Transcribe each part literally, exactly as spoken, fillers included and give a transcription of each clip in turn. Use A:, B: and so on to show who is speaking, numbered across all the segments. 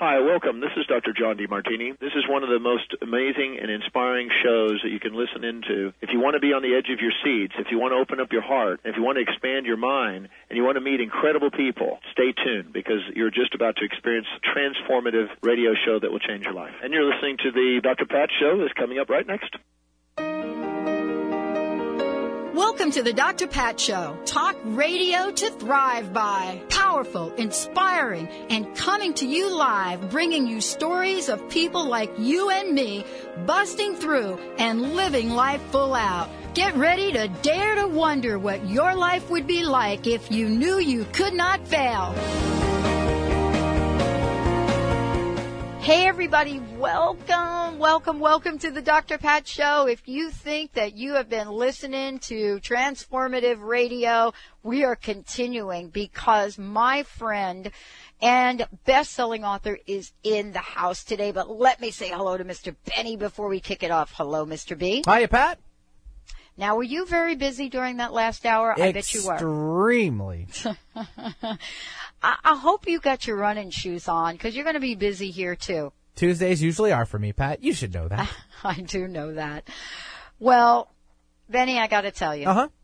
A: Hi, welcome. This is Doctor John DeMartini. This is one of the most amazing and inspiring shows that you can listen into. If you want to be on the edge of your seats, if you want to open up your heart, if you want to expand your mind, and you want to meet incredible people, stay tuned because you're just about to experience a transformative radio show that will change your life. And you're listening to the Doctor Pat Show that's coming up right next.
B: Welcome to the Doctor Pat Show. Talk radio to thrive by. Powerful, inspiring, and coming to you live, bringing you stories of people like you and me, busting through and living life full out. Get ready to dare to wonder what your life would be like if you knew you could not fail. Hey, everybody, welcome, welcome, welcome to the Doctor Pat Show. If you think that you have been listening to transformative radio, we are continuing because my friend and best-selling author is in the house today. But let me say hello to Mister Benny before we kick it off. Hello, Mister B.
C: Hiya, Pat.
B: Now, were you very busy during that last hour? I bet you were.
C: Extremely.
B: I, I hope you got your running shoes on because you're going to be busy here, too.
C: Tuesdays usually are for me, Pat. You should know that.
B: I do know that. Well, Benny, I got to tell you.
C: Uh-huh.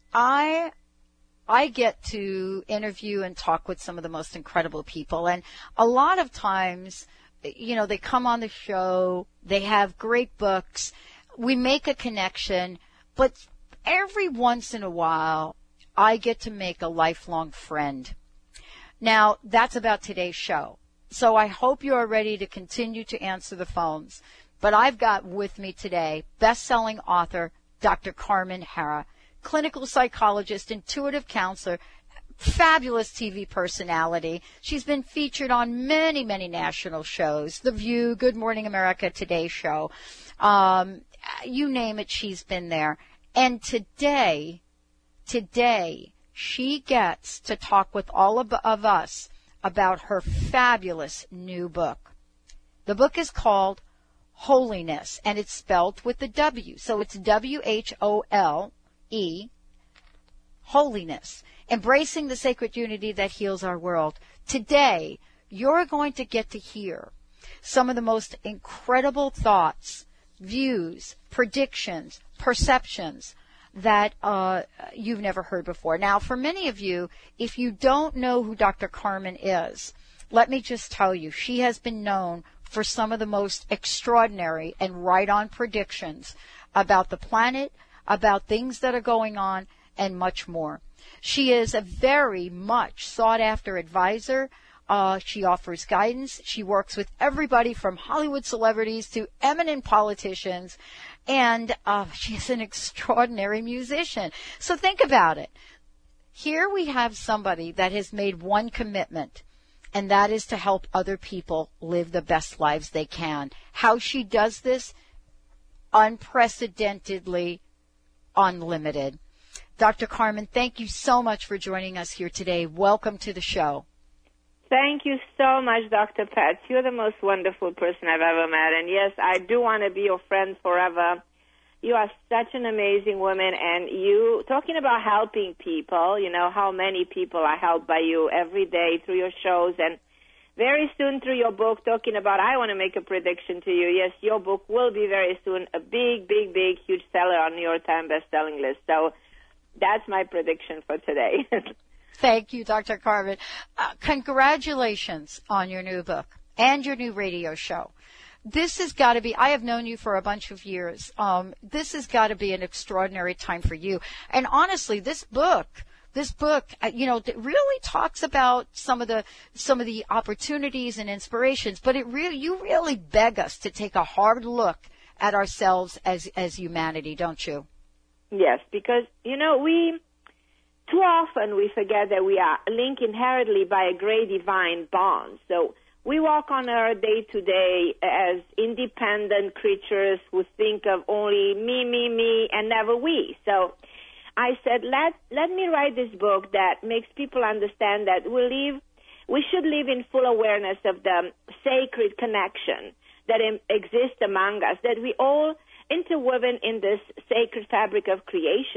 B: I I get to interview and talk with some of the most incredible people. And a lot of times, you know, they come on the show. They have great books. We make a connection. But every once in a while, I get to make a lifelong friend. Now, that's about today's show. So I hope you are ready to continue to answer the phones. But I've got with me today best-selling author Doctor Carmen Harra, clinical psychologist, intuitive counselor, fabulous T V personality. She's been featured on many, many national shows, The View, Good Morning America, Today Show. Um, you name it, she's been there. And today, today, she gets to talk with all of, of us about her fabulous new book. The book is called Holiness, and it's spelled with the W. So it's W H O L E, Holiness, embracing the sacred unity that heals our world. Today, you're going to get to hear some of the most incredible thoughts, views, predictions, perceptions that uh, you've never heard before. Now, for many of you, if you don't know who Doctor Carmen is, let me just tell you, she has been known for some of the most extraordinary and right-on predictions about the planet, about things that are going on, and much more. She is a very much sought-after advisor. Uh, she offers guidance. She works with everybody from Hollywood celebrities to eminent politicians. And uh, she's an extraordinary musician. So think about it. Here we have somebody that has made one commitment, and that is to help other people live the best lives they can. How she does this? Unprecedentedly unlimited. Doctor Carmen, thank you so much for joining us here today. Welcome to the show.
D: Thank you so much, Doctor Pat. You're the most wonderful person I've ever met. And yes, I do want to be your friend forever. You are such an amazing woman. And you, talking about helping people, you know, how many people are helped by you every day through your shows. And very soon through your book, talking about, I want to make a prediction to you. Yes, your book will be very soon a big, big, big, huge seller on New York Times bestselling list. So that's my prediction for today.
B: Thank you, Doctor Carmen. Uh, congratulations on your new book and your new radio show. This has got to be, I have known you for a bunch of years. Um, this has got to be an extraordinary time for you. And honestly, this book, this book, uh, you know, really talks about some of the, some of the opportunities and inspirations, but it really, you really beg us to take a hard look at ourselves as, as humanity, don't you?
D: Yes, because, you know, we, too often we forget that we are linked inherently by a great divine bond. So we walk on earth day to day as independent creatures who think of only me, me, me, and never we. So I said, let let me write this book that makes people understand that we live, we should live in full awareness of the sacred connection that exists among us, that we all interwoven in this sacred fabric of creation.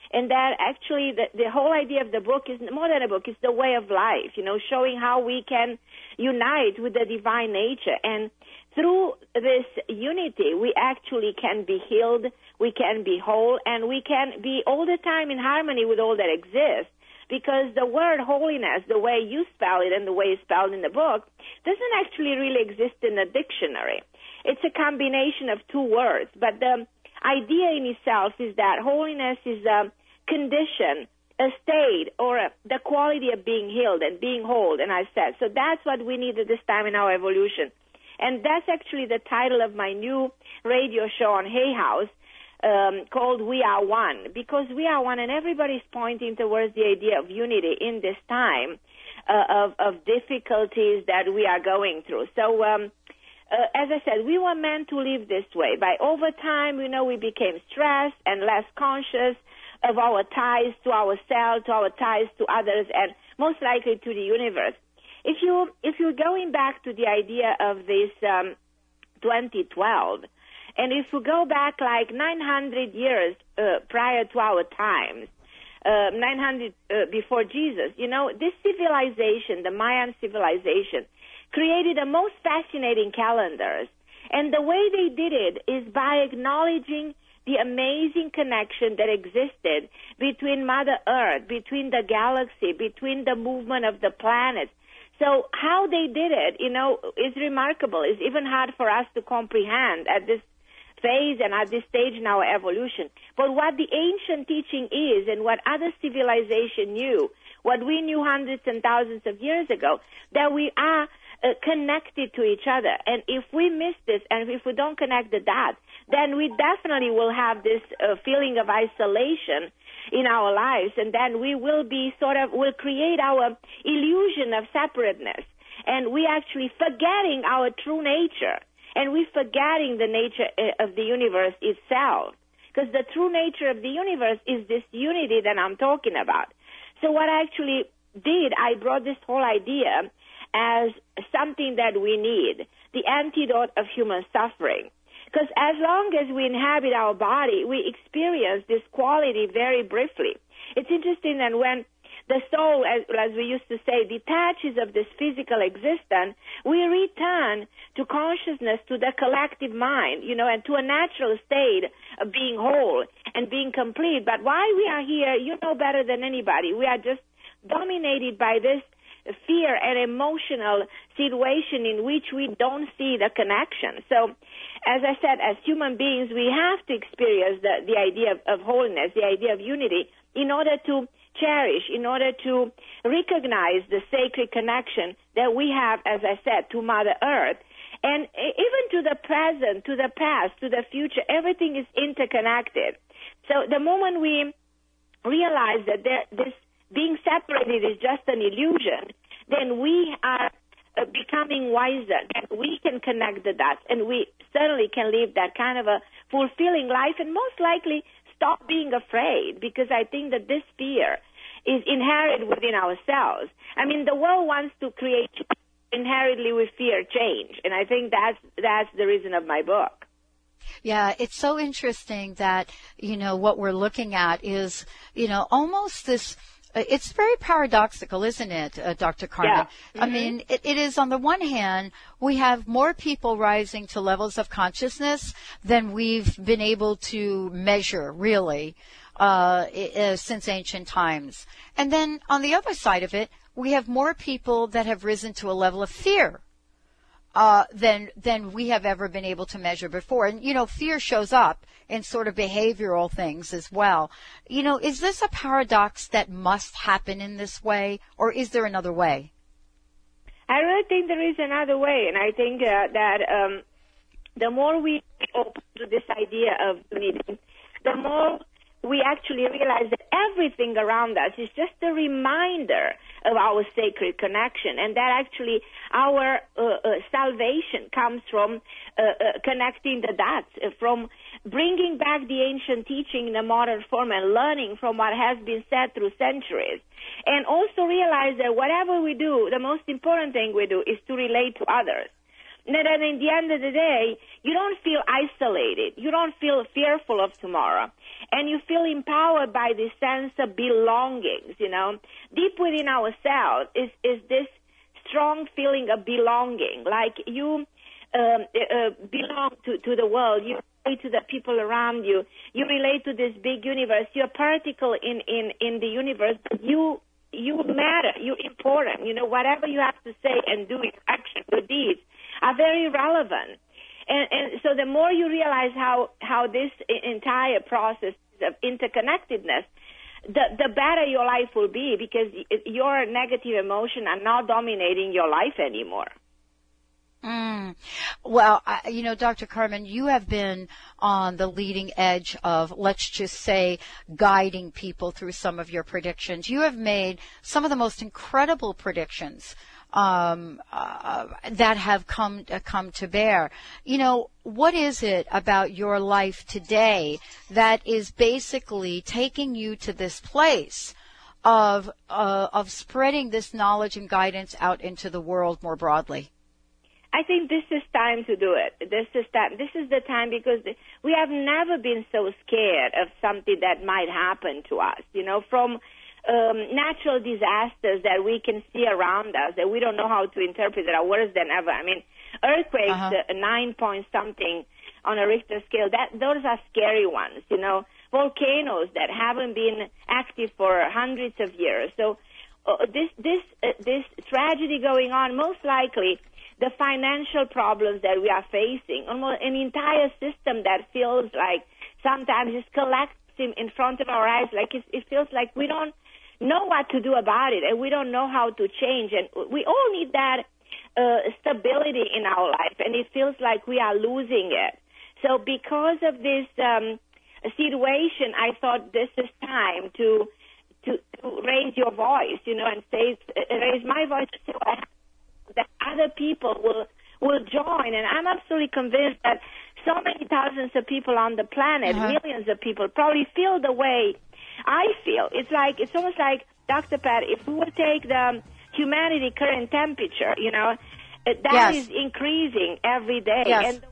D: And that actually the, the whole idea of the book is more than a book, it's the way of life, you know, showing how we can unite with the divine nature. And through this unity, we actually can be healed, we can be whole, and we can be all the time in harmony with all that exists. Because the word holiness, the way you spell it and the way it's spelled in the book, doesn't actually really exist in the dictionary. It's a combination of two words, but the idea in itself is that holiness is a condition, a state, or a, the quality of being healed and being whole, and I said. So that's what we need at this time in our evolution. And that's actually the title of my new radio show on Hay House, um, called We Are One, because we are one, and everybody's pointing towards the idea of unity in this time uh, of, of difficulties that we are going through. So, um, uh, as I said, we were meant to live this way. By over time, you know, we became stressed and less conscious of our ties to ourselves, to our ties to others, and most likely to the universe. If you if you're going back to the idea of this um, twenty twelve, and if we go back like nine hundred years uh, prior to our times, uh, nine hundred uh, before Jesus, you know, this civilization, the Mayan civilization, created the most fascinating calendars. And the way they did it is by acknowledging the amazing connection that existed between Mother Earth, between the galaxy, between the movement of the planets. So how they did it, you know, is remarkable. It's even hard for us to comprehend at this phase and at this stage in our evolution. But what the ancient teaching is, and what other civilization knew, what we knew hundreds and thousands of years ago, that we are uh, connected to each other. And if we miss this, and if we don't connect the dots, then we definitely will have this uh, feeling of isolation in our lives, and then we will be sort of, will create our illusion of separateness, and we actually forgetting our true nature, and we forgetting the nature of the universe itself, because the true nature of the universe is this unity that I'm talking about. So what I actually did, I brought this whole idea as something that we need, the antidote of human suffering. Because as long as we inhabit our body, we experience this quality very briefly. It's interesting that when the soul, as, as we used to say, detaches of this physical existence, we return to consciousness, to the collective mind, you know, and to a natural state of being whole and being complete. But why we are here, you know better than anybody. We are just dominated by this fear and emotional situation in which we don't see the connection. So, as I said, as human beings, we have to experience the, the idea of, of wholeness, the idea of unity, in order to cherish, in order to recognize the sacred connection that we have, as I said, to Mother Earth. And even to the present, to the past, to the future, everything is interconnected. So the moment we realize that there, this being separated is just an illusion, then we are uh, becoming wiser, and we can connect the dots, and we certainly can live that kind of a fulfilling life, and most likely stop being afraid, because I think that this fear is inherent within ourselves. I mean, the world wants to create inherently with fear change, and I think that's that's the reason of my book.
B: Yeah, it's so interesting that, you know, what we're looking at is, you know, almost this. It's very paradoxical, isn't it, uh, Doctor Carmen?
D: Yeah. Mm-hmm.
B: I mean, it, it is, on the one hand, we have more people rising to levels of consciousness than we've been able to measure, really, uh, uh, since ancient times. And then, on the other side of it, we have more people that have risen to a level of fear uh, than than we have ever been able to measure before. And, you know, fear shows up in sort of behavioral things as well. You know, is this a paradox that must happen in this way, or is there another way?
D: I really think there is another way, and I think uh, that um, the more we open to this idea of unity, the more we actually realize that everything around us is just a reminder of our sacred connection, and that actually our uh, uh, salvation comes from uh, uh, connecting the dots, uh, from bringing back the ancient teaching in a modern form and learning from what has been said through centuries. And also realize that whatever we do, the most important thing we do is to relate to others. then in the end of the day, you don't feel isolated. You don't feel fearful of tomorrow. And you feel empowered by this sense of belongings, you know. Deep within ourselves is, is this strong feeling of belonging, like you um, uh, belong to, to the world. You relate to the people around you. You relate to this big universe. You're a particle in, in, in the universe, but you you matter. You're important. You know, whatever you have to say and do, your actions, your deeds are very relevant. And, and so the more you realize how, how this entire process of interconnectedness, the, the better your life will be, because your negative emotions are not dominating your life anymore.
B: Mm. Well, I, you know, Doctor Carmen, you have been on the leading edge of, let's just say, guiding people through some of your predictions. You have made some of the most incredible predictions um, uh, that have come uh, come to bear. You know, what is it about your life today that is basically taking you to this place of uh, of spreading this knowledge and guidance out into the world more broadly?
D: I think this is time to do it. This is time. This is the time, because we have never been so scared of something that might happen to us. You know, from um, natural disasters that we can see around us that we don't know how to interpret that are worse than ever. I mean, earthquakes, uh-huh. uh, nine point something on a Richter scale. That those are scary ones. You know, volcanoes that haven't been active for hundreds of years. So uh, this this uh, this tragedy going on, most likely. The financial problems that we are facing, almost an entire system that feels like sometimes is collapsing in front of our eyes, like it, it feels like we don't know what to do about it, and we don't know how to change. And we all need that uh, stability in our life, and it feels like we are losing it. So because of this um, situation, I thought this is time to, to to raise your voice, you know, and say, raise my voice to say what happened, that other people will will join. And I'm absolutely convinced that so many thousands of people on the planet, uh-huh. millions of people, probably feel the way I feel. It's like, it's almost like, Doctor Pat, if we would take the humanity current temperature, you know, that yes. is increasing every day.
B: Yes.
D: And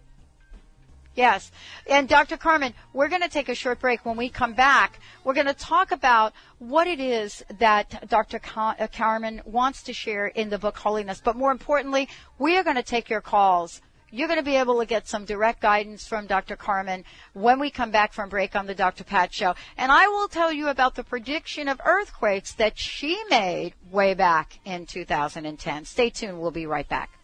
B: Yes. And Doctor Carmen, we're going to take a short break. When we come back, we're going to talk about what it is that Doctor Car- uh, Carmen wants to share in the book Holiness. But more importantly, we are going to take your calls. You're going to be able to get some direct guidance from Doctor Carmen when we come back from break on the Doctor Pat Show. And I will tell you about the prediction of earthquakes that she made way back in two thousand ten. Stay tuned. We'll be right back.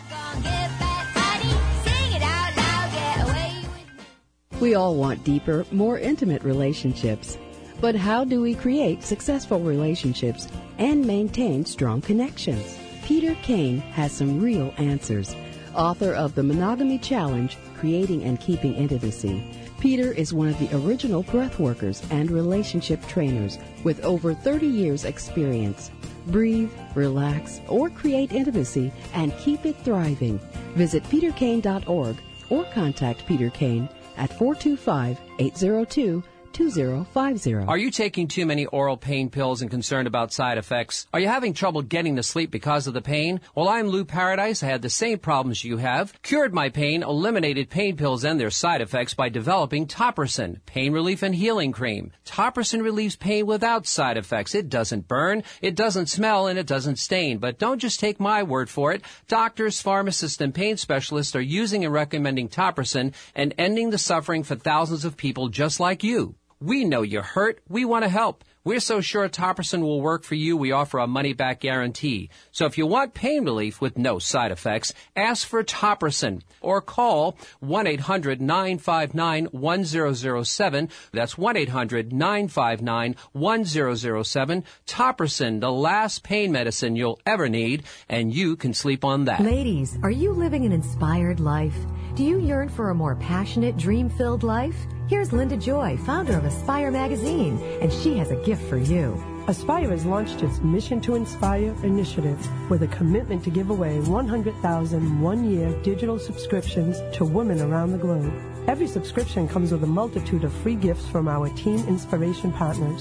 E: We all want deeper, more intimate relationships. But how do we create successful relationships and maintain strong connections? Peter Kane has some real answers. Author of The Monogamy Challenge, Creating and Keeping Intimacy, Peter is one of the original breathworkers and relationship trainers with over thirty years experience. Breathe, relax, or create intimacy and keep it thriving. Visit peter kane dot org or contact Peter Kane at four two five, eight zero two, two zero five zero.
F: Are you taking too many oral pain pills and concerned about side effects? Are you having trouble getting to sleep because of the pain? Well, I'm Lou Paradise. I had the same problems you have. Cured my pain, eliminated pain pills and their side effects by developing Topricin, pain relief and healing cream. Topricin relieves pain without side effects. It doesn't burn, it doesn't smell, and it doesn't stain. But don't just take my word for it. Doctors, pharmacists, and pain specialists are using and recommending Topricin and ending the suffering for thousands of people just like you. We know you're hurt. We want to help. We're so sure Topricin will work for you, we offer a money-back guarantee. So if you want pain relief with no side effects, ask for Topricin or call one eight hundred nine five nine one zero zero seven. That's one eight hundred nine five nine one zero zero seven. Topricin, the last pain medicine you'll ever need, and you can sleep on that.
G: Ladies, are you living an inspired life? Do you yearn for a more passionate, dream-filled life? Here's Linda Joy, founder of Aspire Magazine, and she has a gift for you.
H: Aspire has launched its Mission to Inspire initiative with a commitment to give away one hundred thousand one-year digital subscriptions to women around the globe. Every subscription comes with a multitude of free gifts from our Teen Inspiration partners.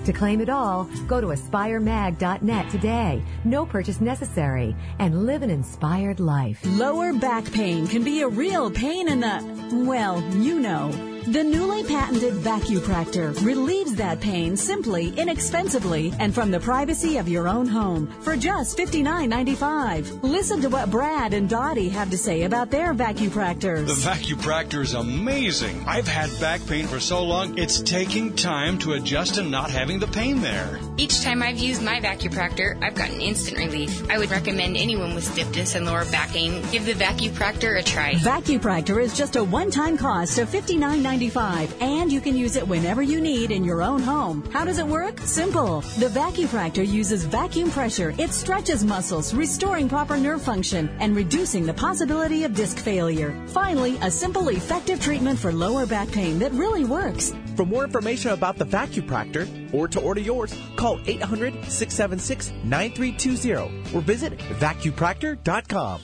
G: To claim it all, go to aspire mag dot net today. No purchase necessary. And live an inspired life.
I: Lower back pain can be a real pain in the, well, you know. The newly patented VacuPractor relieves that pain simply, inexpensively, and from the privacy of your own home for just fifty-nine ninety-five. Listen to what Brad and Dottie have to say about their VacuPractors.
J: The VacuPractor is amazing. I've had back pain for so long, it's taking time to adjust to not having the pain there.
K: Each time I've used my VacuPractor, I've gotten instant relief. I would recommend anyone with stiffness and lower back pain give the VacuPractor a try.
I: VacuPractor is just a one-time cost of fifty-nine ninety-five, and you can use it whenever you need in your own home. How does it work? Simple. The VacuPractor uses vacuum pressure. It stretches muscles, restoring proper nerve function and reducing the possibility of disc failure. Finally, a simple, effective treatment for lower back pain that really works.
L: For more information about the VacuPractor or to order yours, call eight hundred, six seven six, nine three two zero or visit vacupractor dot com.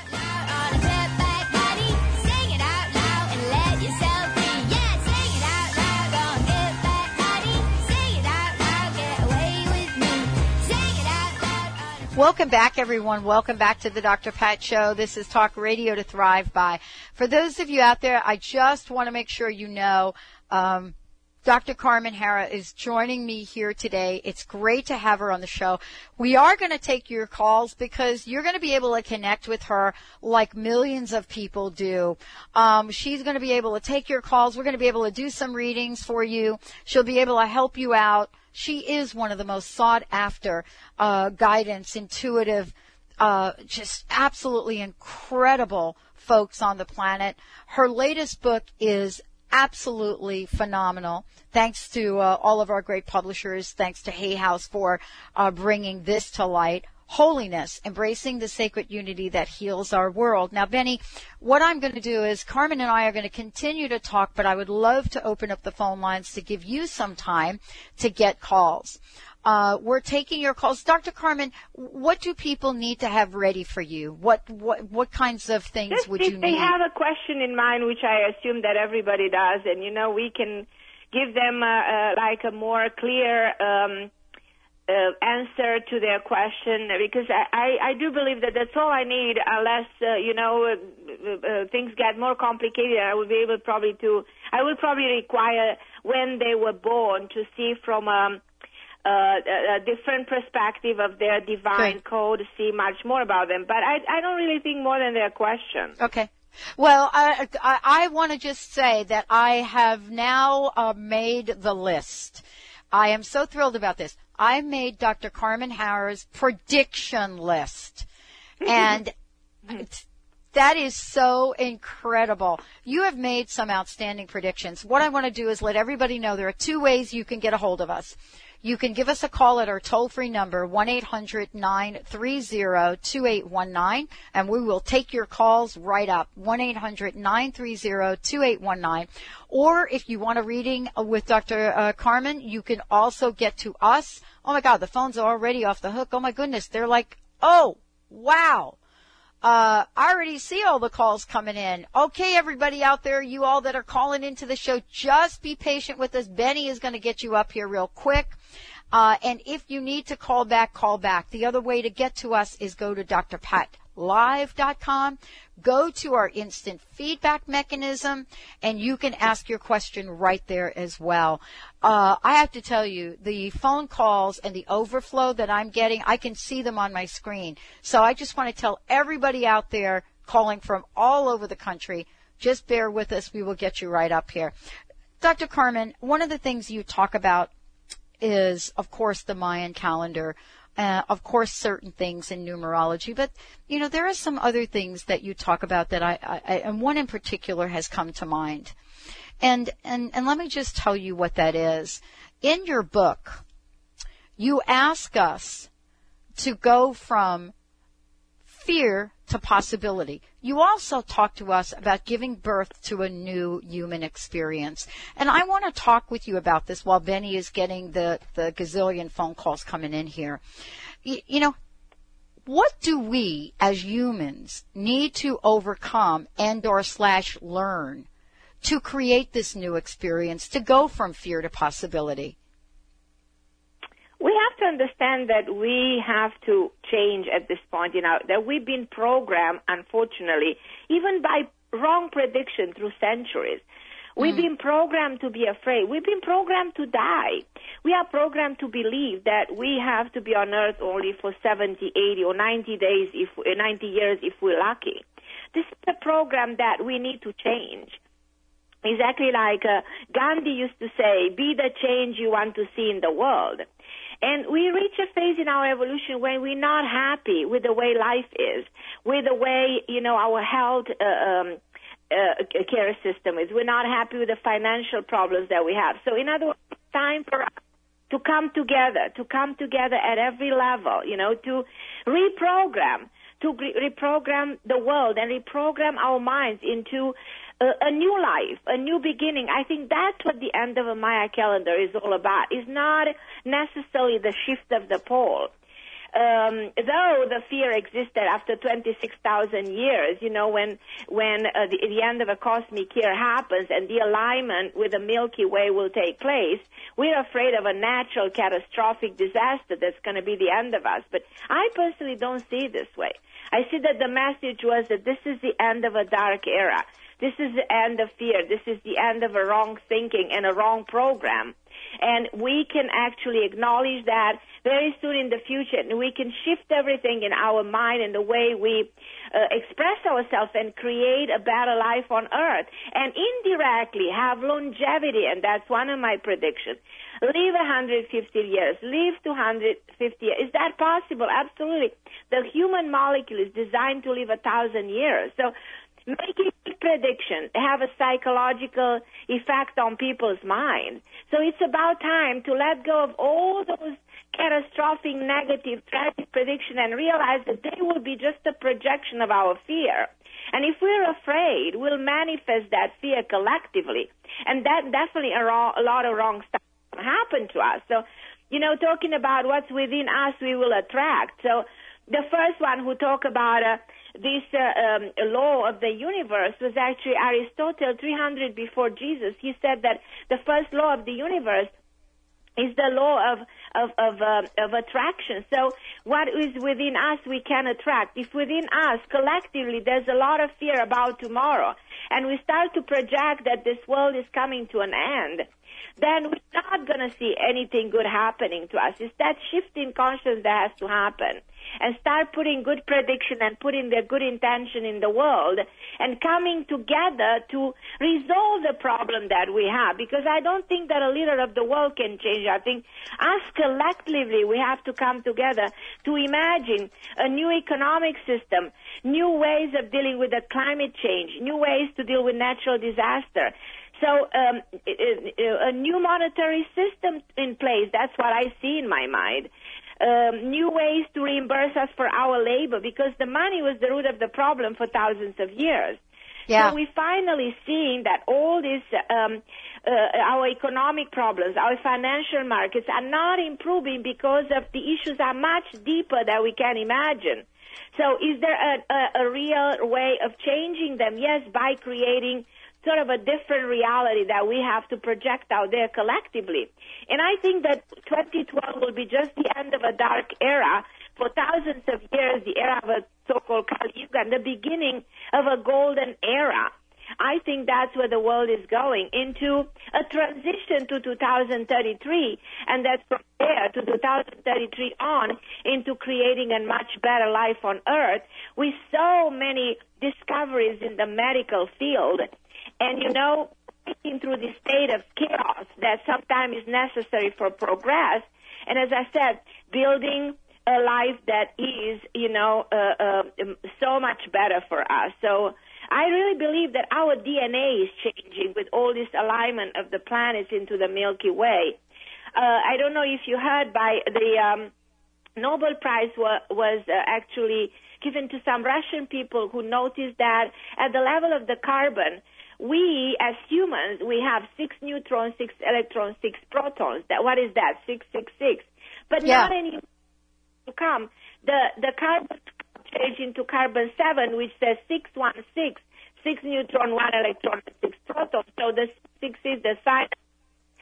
B: Welcome back, everyone. Welcome back to the Doctor Pat Show. This is Talk Radio to Thrive By. For those of you out there, I just want to make sure you know, um, Doctor Carmen Harra is joining me here today. It's great to have her on the show. We are going to take your calls because you're going to be able to connect with her like millions of people do. Um, she's going to be able to take your calls. We're going to be able to do some readings for you. She'll be able to help you out. She is one of the most sought after uh, guidance, intuitive, uh, just absolutely incredible folks on the planet. Her latest book is absolutely phenomenal. Thanks to uh, all of our great publishers. Thanks to Hay House for uh, bringing this to light. Holiness, embracing the sacred unity that heals our world. Now, Benny, what I'm going to do is Carmen and I are going to continue to talk, but I would love to open up the phone lines to give you some time to get calls. Uh, we're taking your calls. Doctor Carmen, what do people need to have ready for you? What what what kinds of things
D: Just
B: would
D: if
B: you
D: they
B: need?
D: have a question in mind, which I assume that everybody does, and, you know, we can give them uh, uh, like a more clear um, uh, answer to their question, because I, I, I do believe that that's all I need, unless, uh, you know, uh, uh, things get more complicated. I will be able probably to, I will probably require when they were born to see from um, uh, a, a different perspective of their divine
B: Great.
D: code, see much more about them. But I, I don't really think more than their question.
B: Okay. Well, I, I, I want to just say that I have now uh, made the list. I am so thrilled about this. I made Doctor Carmen Harra's prediction list. And it's, that is so incredible. You have made some outstanding predictions. What I want to do is let everybody know there are two ways you can get a hold of us. You can give us a call at our toll-free number, one eight hundred nine three zero two eight one nine, and we will take your calls right up, one eight hundred nine three zero two eight one nine. Or if you want a reading with Doctor Uh, Carmen, you can also get to us. Oh, my God, the phones are already off the hook. Oh, my goodness, they're like, oh, wow. Uh, I already see all the calls coming in. Okay, everybody out there, you all that are calling into the show, just be patient with us. Benny is going to get you up here real quick. Uh, and if you need to call back, call back. The other way to get to us is go to D R pat live dot com. Go to our instant feedback mechanism, and you can ask your question right there as well. Uh, I have to tell you, the phone calls and the overflow that I'm getting, I can see them on my screen. So I just want to tell everybody out there calling from all over the country, just bear with us. We will get you right up here. Doctor Carmen, one of the things you talk about is, of course, the Mayan calendar. Uh, of course, certain things in numerology, but, you know, there are some other things that you talk about that I, I, I and one in particular has come to mind. And, and, and let me just tell you what that is. In your book, you ask us to go from fear to possibility. You also talk to us about giving birth to a new human experience. And I want to talk with you about this while Benny is getting the, the gazillion phone calls coming in here. You, you know, what do we as humans need to overcome and or slash learn to create this new experience, to go from fear to possibility?
D: have to understand that we have to change at this point, you know, that we've been programmed, unfortunately, even by wrong prediction through centuries. We've mm. been programmed to be afraid. We've been programmed to die. We are programmed to believe that we have to be on earth only for seventy, eighty, or ninety days, if ninety years if we're lucky. This is a program that we need to change. Exactly like uh, Gandhi used to say, be the change you want to see in the world. And we reach a phase in our evolution when we're not happy with the way life is, with the way, you know, our health uh, um, uh, care system is. We're not happy with the financial problems that we have. So in other words, it's time for us to come together, to come together at every level, you know, to reprogram, to re- reprogram the world and reprogram our minds into A, a new life, a new beginning. I think that's what the end of a Maya calendar is all about. It's not necessarily the shift of the pole. Um, though the fear existed after twenty-six thousand years, you know, when when uh, the, the end of a cosmic year happens and the alignment with the Milky Way will take place, we're afraid of a natural catastrophic disaster that's going to be the end of us. But I personally don't see it this way. I see that the message was that this is the end of a dark era. This is the end of fear. This is the end of a wrong thinking and a wrong program. And we can actually acknowledge that very soon in the future. And we can shift everything in our mind and the way we uh, express ourselves and create a better life on earth. And indirectly have longevity, and that's one of my predictions. Live one hundred fifty years. Live two hundred fifty years. Is that possible? Absolutely. The human molecule is designed to live a thousand years. So making a prediction have a psychological effect on people's minds. So it's about time to let go of all those catastrophic, negative, tragic predictions and realize that they will be just a projection of our fear. And if we're afraid, we'll manifest that fear collectively. And that definitely a, wrong, a lot of wrong stuff will happen to us. So, you know, talking about what's within us, we will attract. So the first one who talked about uh, this uh, um, law of the universe was actually Aristotle, three hundred before Jesus. He said that the first law of the universe is the law of of of, uh, of attraction. So what is within us, we can attract. If within us, collectively, there's a lot of fear about tomorrow, and we start to project that this world is coming to an end, then we're not going to see anything good happening to us. It's that shift in consciousness that has to happen. And start putting good prediction and putting the good intention in the world and coming together to resolve the problem that we have. Because I don't think that a leader of the world can change. I think us collectively, we have to come together to imagine a new economic system, new ways of dealing with the climate change, new ways to deal with natural disaster. So um, a new monetary system in place, that's what I see in my mind. Um, new ways to reimburse us for our labor, because the money was the root of the problem for thousands of years.
B: Yeah.
D: So we're finally seeing that all these, um, uh, our economic problems, our financial markets are not improving because of the issues are much deeper than we can imagine. So is there a, a, a real way of changing them? Yes, by creating sort of a different reality that we have to project out there collectively. And I think that twenty twelve will be just the end of a dark era. For thousands of years, the era of a so-called Kali Yuga, and the beginning of a golden era. I think that's where the world is going, into a transition to two thousand thirty-three, and that's from there to two thousand thirty-three on into creating a much better life on Earth with so many discoveries in the medical field. And, you know, working through the state of chaos that sometimes is necessary for progress. And as I said, building a life that is, you know, uh, uh, so much better for us. So I really believe that our D N A is changing with all this alignment of the planets into the Milky Way. Uh, I don't know if you heard, by the um, Nobel Prize wa- was uh, actually given to some Russian people who noticed that at the level of the carbon, we, as humans, we have six neutrons, six electrons, six protons. That, what is that? Six, six, six. But
B: yeah.
D: not any to come. The the carbon changed into carbon seven, which says six, one, six, six neutron, one electron, six protons. So the six is the sign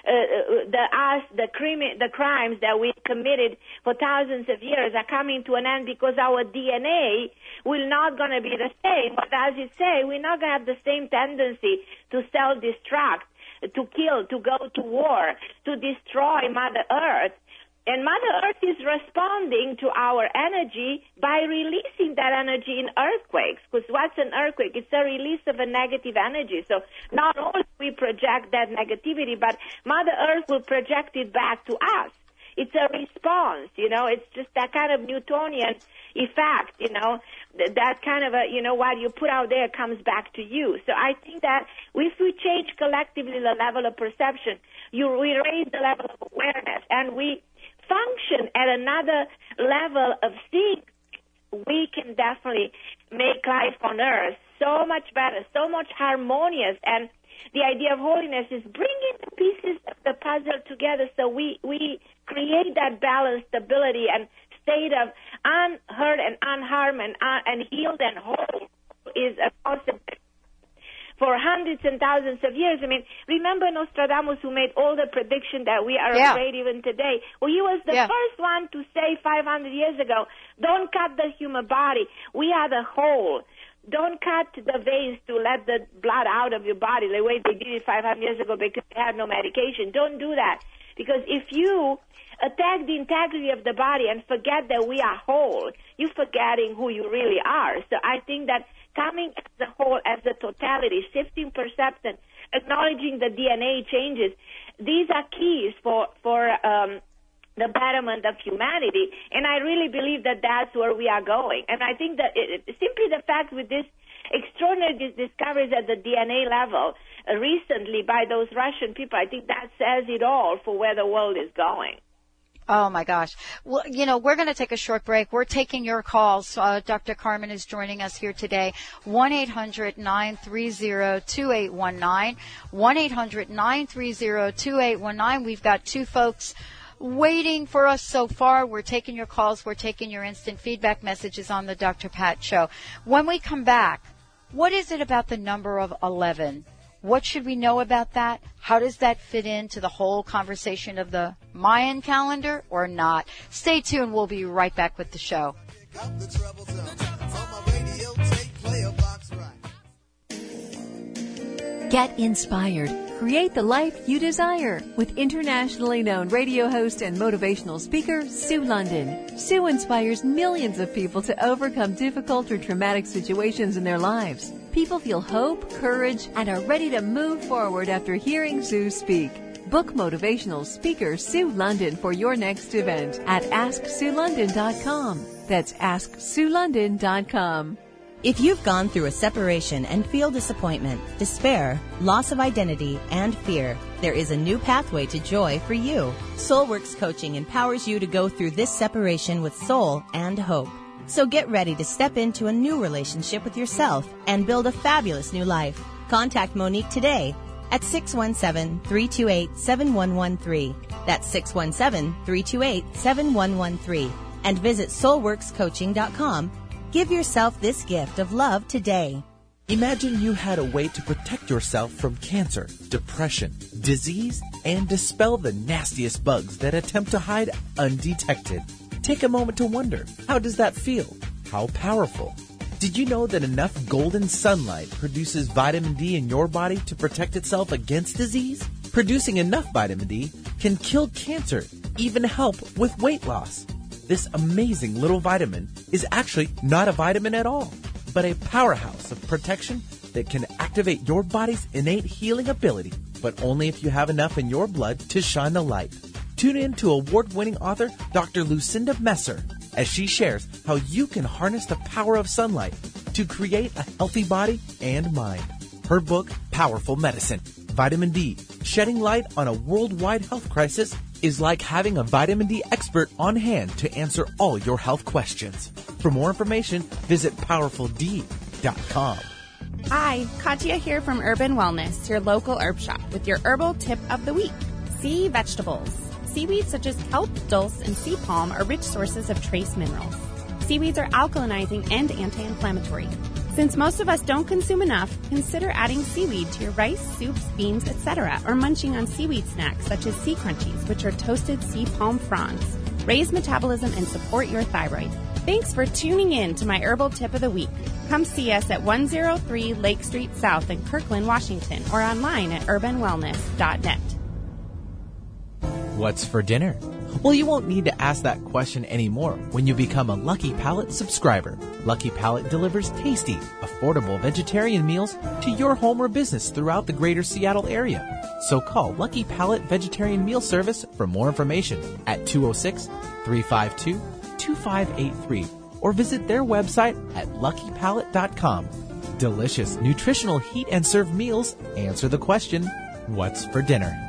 D: uh, the us, the crimi- the crimes that we committed for thousands of years are coming to an end because our D N A will not going to be the same. But as you say, we're not going to have the same tendency to self-destruct, to kill, to go to war, to destroy Mother Earth. And Mother Earth is responding to our energy by releasing that energy in earthquakes. Because what's an earthquake? It's a release of a negative energy. So not only we project that negativity, but Mother Earth will project it back to us. It's a response, you know. It's just that kind of Newtonian effect, you know. That kind of a, you know, what you put out there comes back to you. So I think that if we change collectively the level of perception, you we raise the level of awareness, and we function at another level of seeing, we can definitely make life on earth so much better, so much harmonious. And the idea of holiness is bringing the pieces of the puzzle together so we, we create that balanced stability and state of unhurt and unharmed and, un- and healed and whole is a possibility. For hundreds and thousands of years. I mean, remember Nostradamus, who made all the prediction that we are
B: yeah.
D: afraid even today? Well, he was the
B: yeah.
D: first one to say five hundred years ago, don't cut the human body. We are the whole. Don't cut the veins to let the blood out of your body the way they did it five hundred years ago because they had no medication. Don't do that. Because if you attack the integrity of the body and forget that we are whole, you're forgetting who you really are. So I think that coming as a whole, as a totality, shifting perception, acknowledging the D N A changes, these are keys for, for um, the betterment of humanity. And I really believe that that's where we are going. And I think that it, simply the fact with this extraordinary discoveries at the D N A level uh, recently by those Russian people, I think that says it all for where the world is going.
B: Oh, my gosh. Well, you know, we're going to take a short break. We're taking your calls. Uh, Doctor Carmen is joining us here today. one eight hundred nine three zero two eight one nine. one eight hundred nine three zero two eight one nine. We've got two folks waiting for us so far. We're taking your calls. We're taking your instant feedback messages on the Doctor Pat Show. When we come back, what is it about the number of eleven? What should we know about that? How does that fit into the whole conversation of the Mayan calendar or not? Stay tuned. We'll be right back with the show.
M: Get inspired. Create the life you desire with internationally known radio host and motivational speaker, Sue London. Sue inspires millions of people to overcome difficult or traumatic situations in their lives. People feel hope, courage, and are ready to move forward after hearing Sue speak. Book motivational speaker Sue London for your next event at ask sue london dot com. That's ask sue london dot com.
N: If you've gone through a separation and feel disappointment, despair, loss of identity, and fear, there is a new pathway to joy for you. Soulworks Coaching empowers you to go through this separation with soul and hope. So get ready to step into a new relationship with yourself and build a fabulous new life. Contact Monique today at six one seven, three two eight, seven one one three. That's six one seven, three two eight, seven one one three. And visit soul works coaching dot com. Give yourself this gift of love today.
L: Imagine you had a way to protect yourself from cancer, depression, disease, and dispel the nastiest bugs that attempt to hide undetected. Take a moment to wonder, how does that feel? How powerful? Did you know that enough golden sunlight produces vitamin D in your body to protect itself against disease? Producing enough vitamin D can kill cancer, even help with weight loss. This amazing little vitamin is actually not a vitamin at all, but a powerhouse of protection that can activate your body's innate healing ability, but only if you have enough in your blood to shine the light. Tune in to award-winning author Doctor Lucinda Messer as she shares how you can harness the power of sunlight to create a healthy body and mind. Her book, Powerful Medicine, Vitamin D, Shedding Light on a Worldwide Health Crisis, is like having a vitamin D expert on hand to answer all your health questions. For more information, visit powerful d dot com.
O: Hi, Katya here from Urban Wellness, your local herb shop, with your herbal tip of the week. Sea vegetables. Seaweeds such as kelp, dulse, and sea palm are rich sources of trace minerals. Seaweeds are alkalinizing and anti-inflammatory. Since most of us don't consume enough, consider adding seaweed to your rice, soups, beans, et cetera, or munching on seaweed snacks such as sea crunchies, which are toasted sea palm fronds. Raise metabolism and support your thyroid. Thanks for tuning in to my Herbal Tip of the Week. Come see us at one oh three Lake Street South in Kirkland, Washington, or online at urban wellness dot net.
L: What's for dinner? Well, you won't need to ask that question anymore when you become a Lucky Palate subscriber. Lucky Palate delivers tasty, affordable vegetarian meals to your home or business throughout the greater Seattle area. So call Lucky Palate Vegetarian Meal Service for more information at two oh six, three five two, two five eight three or visit their website at lucky palate dot com. Delicious, nutritional heat and serve meals answer the question, what's for dinner?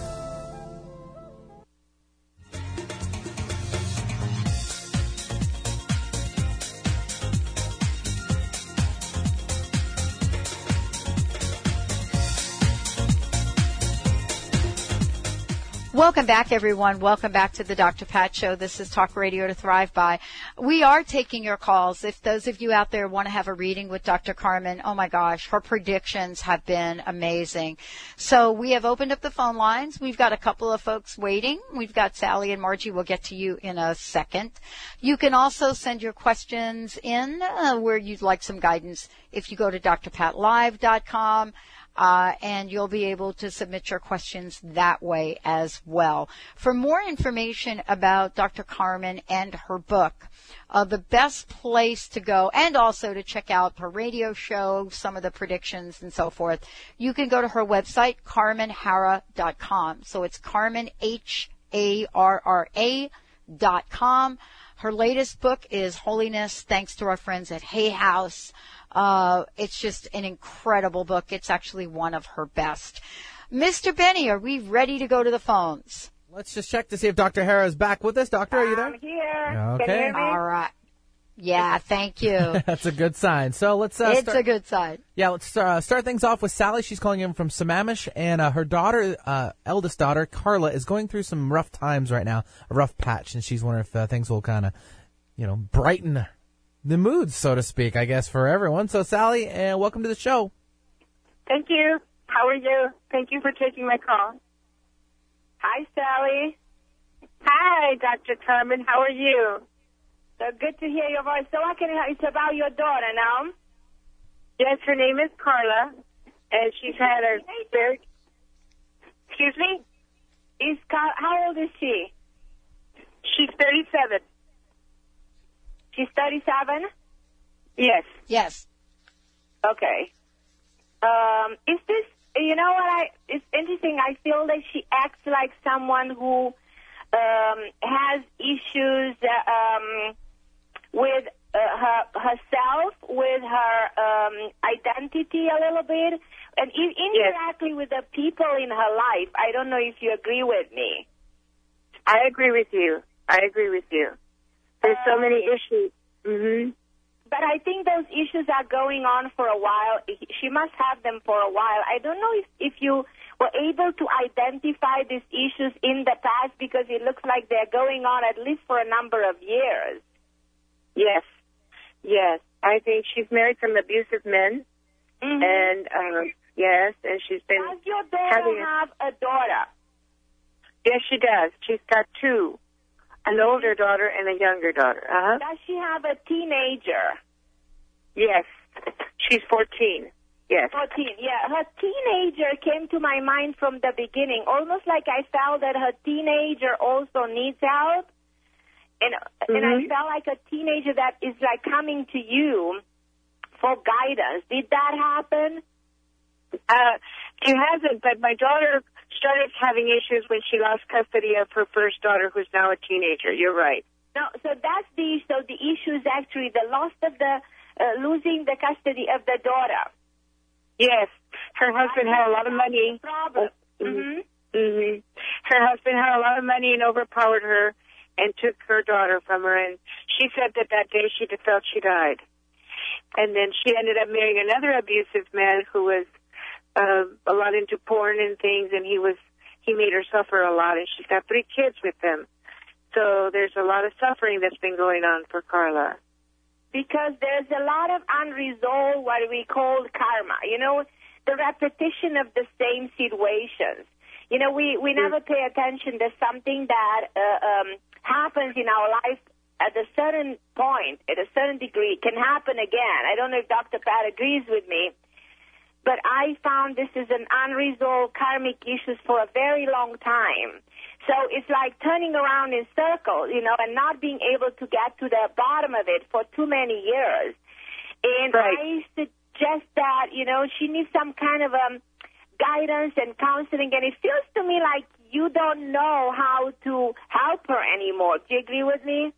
B: Welcome back, everyone. Welcome back to the Doctor Pat Show. This is Talk Radio to Thrive By. We are taking your calls. If those of you out there want to have a reading with Doctor Carmen, oh my gosh, her predictions have been amazing. So we have opened up the phone lines. We've got a couple of folks waiting. We've got Sally and Margie. We'll get to you in a second. You can also send your questions in uh, where you'd like some guidance if you go to d r pat live dot com. Uh, and you'll be able to submit your questions that way as well. For more information about Doctor Carmen and her book, uh, the best place to go, and also to check out her radio show, some of the predictions and so forth, you can go to her website, carmen harra dot com. So it's Carmen, H A R R A dot com. Her latest book is Holiness, thanks to our friends at Hay House. Uh, it's just an incredible book. It's actually one of her best. Mister Benny, are we ready to go to the phones?
C: Let's just check to see if Doctor Harra is back with us. Doctor, are you there?
D: I'm here.
C: Okay.
D: Can you hear me?
B: All right. Yeah, thank you.
C: That's a good sign. So let's uh,
B: It's
C: start.
B: a good sign.
C: Yeah, let's uh, start things off with Sally. She's calling in from Sammamish, and uh, her daughter, uh, eldest daughter, Carla, is going through some rough times right now, a rough patch, and she's wondering if uh, things will kind of, you know, brighten the mood, so to speak, I guess, for everyone. So, Sally, uh, welcome to the show.
P: Thank you. How are you? Thank you for taking my call. Hi, Sally. Hi, Doctor Carmen. How are you?
D: So good to hear your voice. So I can it's about your daughter now.
P: Yes, her name is Carla, and she's had a very... Excuse me?
D: Is Car- how old is she?
P: She's thirty-seven.
D: She's thirty-seven?
P: Yes.
B: Yes.
D: Okay. Um, is this, you know what, I? It's interesting. I feel that she acts like someone who um, has issues uh, um, with uh, her herself, with her um, identity a little bit, and in- indirectly yes. with the people in her life. I don't know if you agree with me.
P: I agree with you. I agree with you. There's so many issues. Mm-hmm.
D: But I think those issues are going on for a while. She must have them for a while. I don't know if, if you were able to identify these issues in the past, because it looks like they're going on at least for a number of years.
P: Yes. Yes. I think she's married some abusive men.
D: Mm-hmm.
P: And, um, yes, and she's been
D: Does your daughter
P: having
D: have a daughter?
P: Yes, she does. She's got two. An older daughter and a younger daughter. Uh-huh.
D: Does she have a teenager?
P: Yes. She's fourteen. Yes.
D: fourteen, yeah. Her teenager came to my mind from the beginning, almost like I felt that her teenager also needs help. And, mm-hmm. and I felt like a teenager that is like coming to you for guidance. Did that happen?
P: Uh, she hasn't, but my daughter started having issues when she lost custody of her first daughter, who's now a teenager. You're right.
D: No, so that's the so the issue is actually the loss of the uh, losing the custody of the daughter.
P: Yes, her husband had a lot of money.
D: Problem.
P: Mm-hmm. Mm-hmm. Her husband had a lot of money and overpowered her and took her daughter from her. And she said that that day she felt she died. And then she ended up marrying another abusive man who was Uh, a lot into porn and things, and he was he made her suffer a lot, and she's got three kids with him. So there's a lot of suffering that's been going on for Carla.
D: because there's a lot of unresolved, what we call karma. You know, the repetition of the same situations. You know, we, we never pay attention to something that uh, um, happens in our life at a certain point, at a certain degree, can happen again. I don't know if Doctor Pat agrees with me, but I found this is an unresolved karmic issues for a very long time. So it's like turning around in circles, you know, and not being able to get to the bottom of it for too many years. And right. I suggest that, you know, she needs some kind of um, guidance and counseling, and it feels to me like you don't know how to help her anymore. Do you agree with me?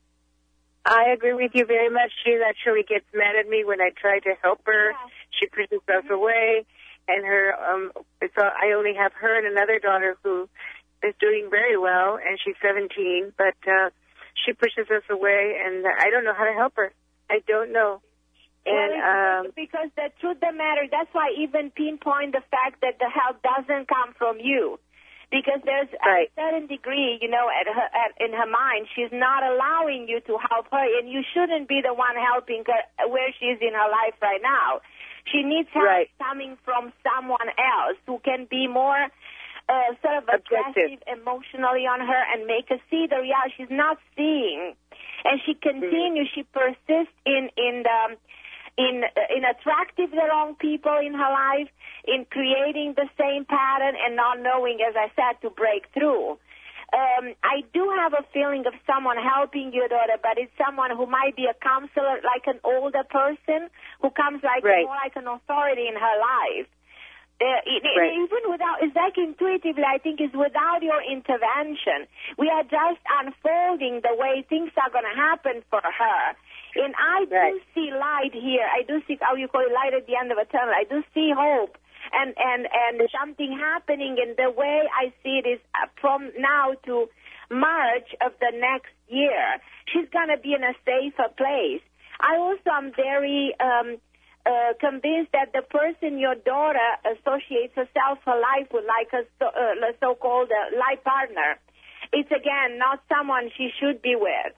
P: I agree with you very much. She actually gets mad at me when I try to help her. Yeah. She pushes us mm-hmm. away, and her um, it's all, I only have her and another daughter who is doing very well, and she's seventeen, but uh, she pushes us away, and I don't know how to help her. I don't know. And
D: well,
P: um,
D: because the truth of the matter, that's why I even pinpoint the fact that the help doesn't come from you. Because there's right. a certain degree, you know, at her, at, in her mind, she's not allowing you to help her, and you shouldn't be the one helping her where she is in her life right now. She needs help right. coming from someone else who can be more uh, sort of aggressive emotionally on her and make her see the reality she's not seeing. And she continues, mm-hmm. she persists in, in the... in in attracting the wrong people in her life, in creating the same pattern and not knowing, as I said, to break through. Um, I do have a feeling of someone helping your daughter, but it's someone who might be a counselor, like an older person, who comes like right. more like an authority in her life. Uh, it, right. Even without, it's like intuitively, I think, is without your intervention. We are just unfolding the way things are going to happen for her. And I do right. see light here. I do see, how you call it, light at the end of a tunnel. I do see hope and, and, and something happening. And the way I see it is from now to March of the next year, she's going to be in a safer place. I also am very um, uh, convinced that the person your daughter associates herself, her life with, like a, so, uh, a so-called uh, life partner, it's, again, not someone she should be with.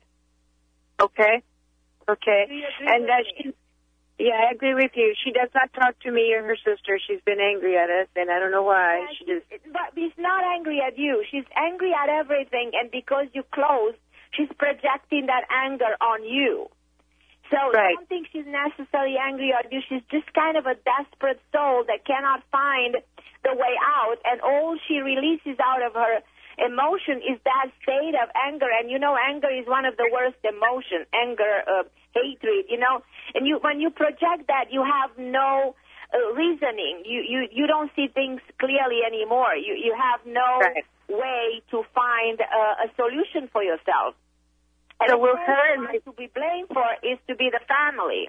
P: Okay. Okay, and uh, she, yeah, I agree with you. She does not talk to me or her sister. She's been angry at us, and I don't know why.
D: Yeah,
P: she just.
D: But she's not angry at you. She's angry at everything, and because you closed, she's projecting that anger on you. So right. I don't think she's necessarily angry at you. She's just kind of a desperate soul that cannot find the way out, and all she releases out of her emotion is that state of anger. And you know, anger is one of the worst emotions. Anger, uh, hatred, you know. And you, when you project that, you have no uh, reasoning. You, you you don't see things clearly anymore. You you have no right. way to find uh, a solution for yourself. And
P: so
D: the
P: will her and my...
D: to be blamed for is to be the family.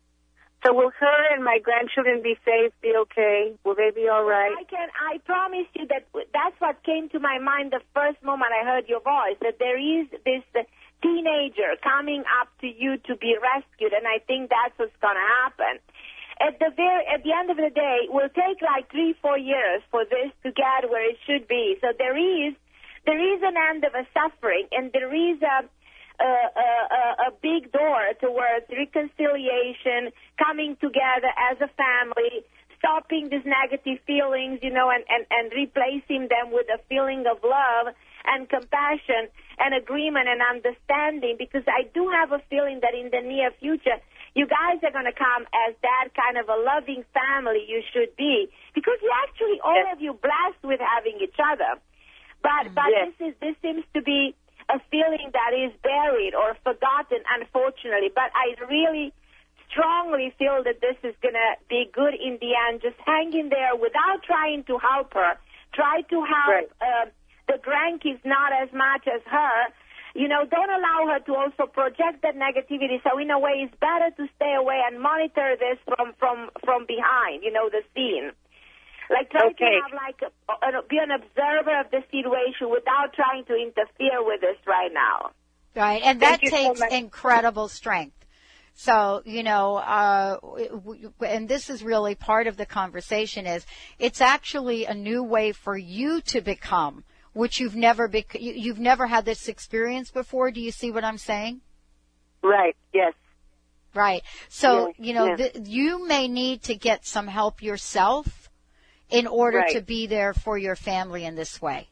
P: So will her and my grandchildren be safe, be okay? Will they be all right?
D: I can. I promise you that that's what came to my mind the first moment I heard your voice, that there is this uh, teenager coming up to you to be rescued, and I think that's what's going to happen. At the very, at the end of the day, it will take like three, four years for this to get where it should be. So there is, there is an end of a suffering, and there is a A, a, a big door towards reconciliation, coming together as a family, stopping these negative feelings, you know, and, and, and replacing them with a feeling of love and compassion and agreement and understanding, because I do have a feeling that in the near future, you guys are going to come as that kind of a loving family you should be, because you're actually, all yes. of you, blessed with having each other. But, but yes. this is, this seems to be a feeling that is buried or forgotten, unfortunately. But I really strongly feel that this is going to be good in the end. Just hang in there without trying to help her. Try to help right. uh, the grandkids, not as much as her. You know, don't allow her to also project that negativity. So in a way, it's better to stay away and monitor this from, from, from behind, you know, the scene. Like, try okay. to have, like, a, a, be an observer of the situation without trying to interfere with this right now.
B: Right, and that takes so incredible strength. So, you know, uh, and this is really part of the conversation, is it's actually a new way for you to become, which you've never bec- you've never had this experience before. Do you see what I'm saying?
P: Right, yes.
B: Right. So,
P: Yeah,
B: you know,
P: yeah.
B: th- you may need to get some help yourself in order
P: Right.
B: to be there for your family in this way.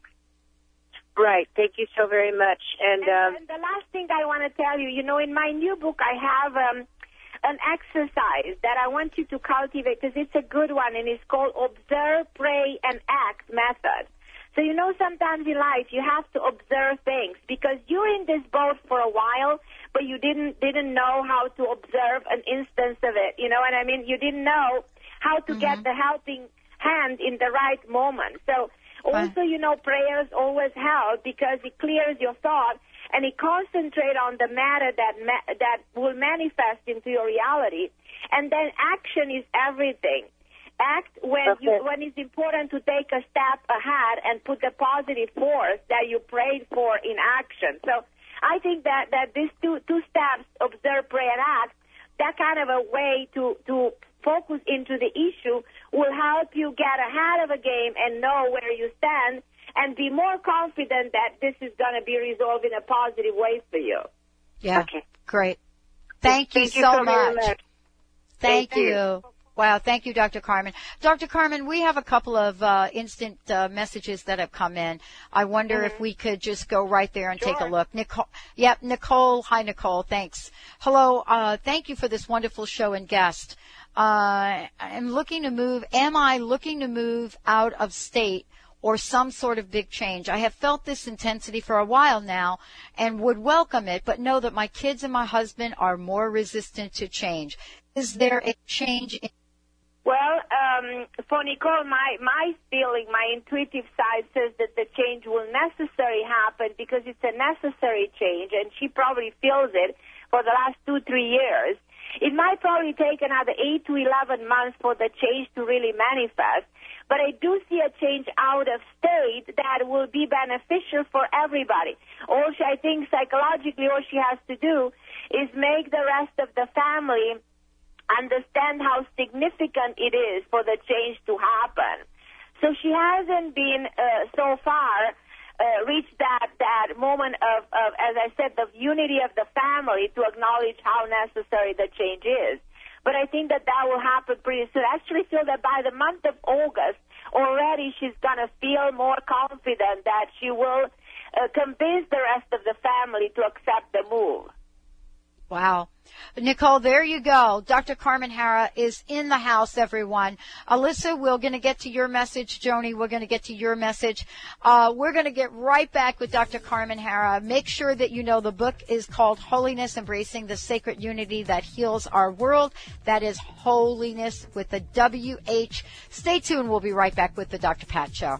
P: Right. Thank you so very much. And,
D: And,
P: um,
D: and the last thing I want to tell you, you know, in my new book, I have um, an exercise that I want you to cultivate because it's a good one, and it's called Observe, Pray, and Act Method. So, you know, sometimes in life you have to observe things because you're in this boat for a while, but you didn't didn't know how to observe an instance of it. You know what I mean? You didn't know how to
B: Mm-hmm.
D: get the helping hand in the right moment. So also, you know, prayers always help because it clears your thought and it concentrates on the matter that ma- that will manifest into your reality. And then action is everything. Act when
P: Okay.
D: you when it's important to take a step ahead and put the positive force that you prayed for in action. So I think that, that these two two steps, observe, pray, and act, that kind of a way to, to focus into the issue will help you get ahead of a game and know where you stand and be more confident that this is going to be resolved in a positive way for you.
B: Yeah.
P: Okay.
B: Great. Thank you
P: Thank you
B: so
P: so very
B: much.
P: much.
B: Thank
P: Thank
B: you.
P: you.
B: Wow, thank you, Doctor Carmen. Doctor Carmen, we have a couple of uh, instant uh, messages that have come in. I wonder
P: Mm-hmm.
B: if we could just go right there and take a
D: Sure.
B: look. Nicole, yep, Nicole. Hi, Nicole. Thanks. Hello. Uh, thank you for this wonderful show and guest. Uh, I'm looking to move. Am I looking to move out of state or some sort of big change? I have felt this intensity for a while now and would welcome it, but know that my kids and my husband are more resistant to change. Is there a change in
D: Well, um, for Nicole, my, my feeling, my intuitive side says that the change will necessarily happen because it's a necessary change, and she probably feels it for the last two, three years. It might probably take another eight to eleven months for the change to really manifest, but I do see a change out of state that will be beneficial for everybody. All she, I think psychologically all she has to do is make the rest of the family understand how significant it is for the change to happen. So she hasn't been uh, so far uh, reached that, that moment of, of, as I said, the unity of the family to acknowledge how necessary the change is. But I think that that will happen pretty soon. I actually feel that by the month of August, already she's going to feel more confident that she will uh, convince the rest of the family to accept the move.
B: Wow. Nicole, there you go. Doctor Carmen Harra is in the house, everyone. Alyssa, we're going to get to your message. Joni, we're going to get to your message. Uh, we're going to get right back with Doctor Carmen Harra. Make sure that you know the book is called Holiness, Embracing the Sacred Unity That Heals Our World. That is Holiness with a W H. Stay tuned. We'll be right back with the Doctor Pat Show.